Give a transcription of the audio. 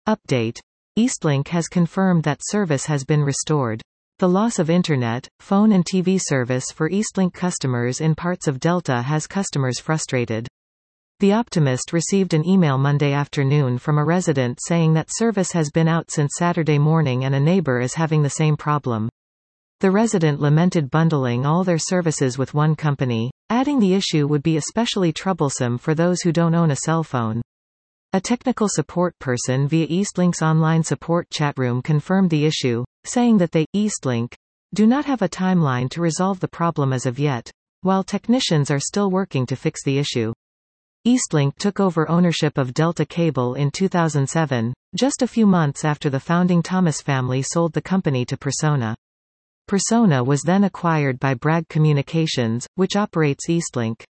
Update. Eastlink has confirmed that service has been restored. The loss of internet, phone and TV service for Eastlink customers in parts of Delta has customers frustrated. The Optimist received an email Monday afternoon from a resident saying that service has been out since Saturday morning and a neighbor is having the same problem. The resident lamented bundling all their services with one company, adding the issue would be especially troublesome for those who don't own a cell phone. A technical support person via Eastlink's online support chatroom confirmed the issue, saying that they, Eastlink, do not have a timeline to resolve the problem as of yet, while technicians are still working to fix the issue. Eastlink took over ownership of Delta Cable in 2007, just a few months after the founding Thomas family sold the company to Persona. Persona was then acquired by Bragg Communications, which operates Eastlink.